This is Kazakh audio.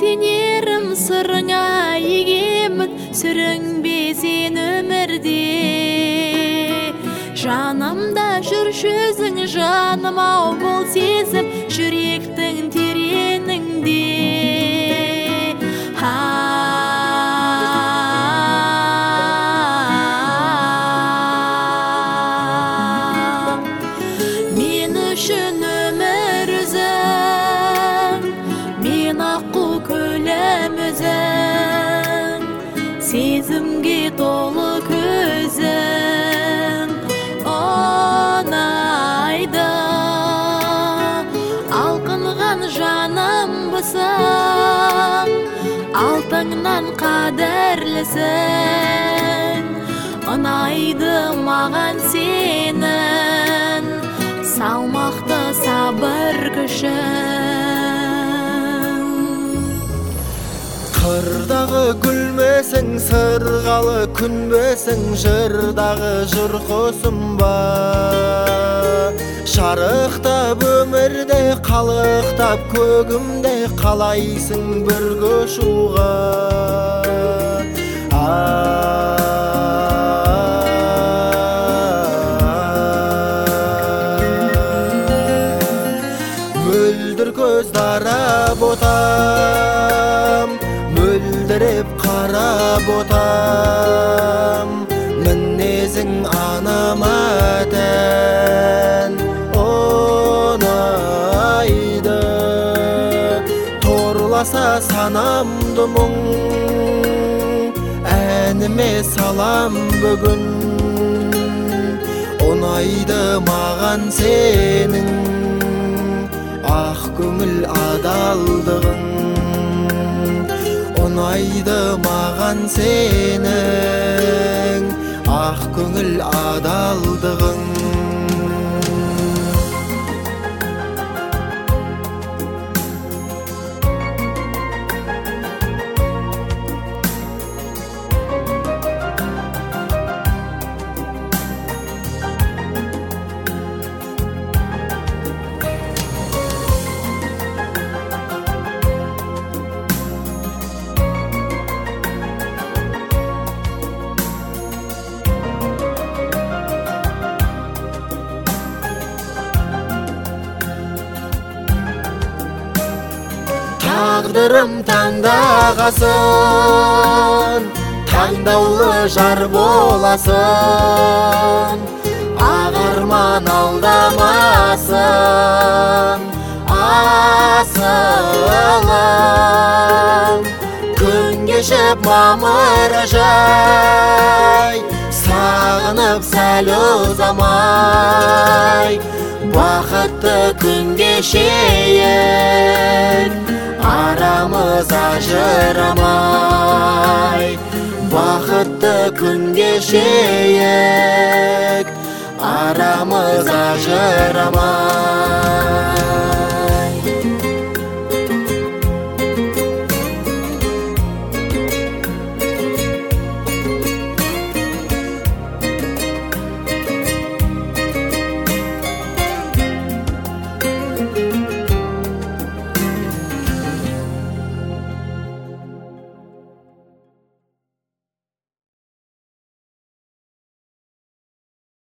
сенерім сырыңа егемін, сүрінбе сен өмірде. Жанымда жүрші өзің, жаным ау, бұл сезім жүректің тереніңде. Мен үшін өмір өзің, мен аққу көлем өзің, сезімге толы көзің онайды. Алқынған жаным бұсың, алтыннан қадірлісің, ұнайды маған сенің салмақты сабыр күшің. Қырдағы гүлмесің, сырғалы күнбесің, жырдағы жыр қосым ба. Шарықтап өмірде, қалықтап көгімде, қалайсың бір көшуға. Мөлдір көз дарап отам, мөлдіреп қарап отам, мінезің анама тән онайды. Торласа санамды мұң, әніме салам бүгін, онайды маған сенің ақ көңіл адалдығың. Онайды маған сенің ақ көңіл адалдығың. Тағдырым таңдағасын, таңдаулы жар боласын, ағарман алдамасын асылым. Күн кешіп мамыры жай, сағынып сәл ұзамай, бақытты күн кешейін, арамыз ажырамай. Бақытты күн кешейік, арамыз ажырамай.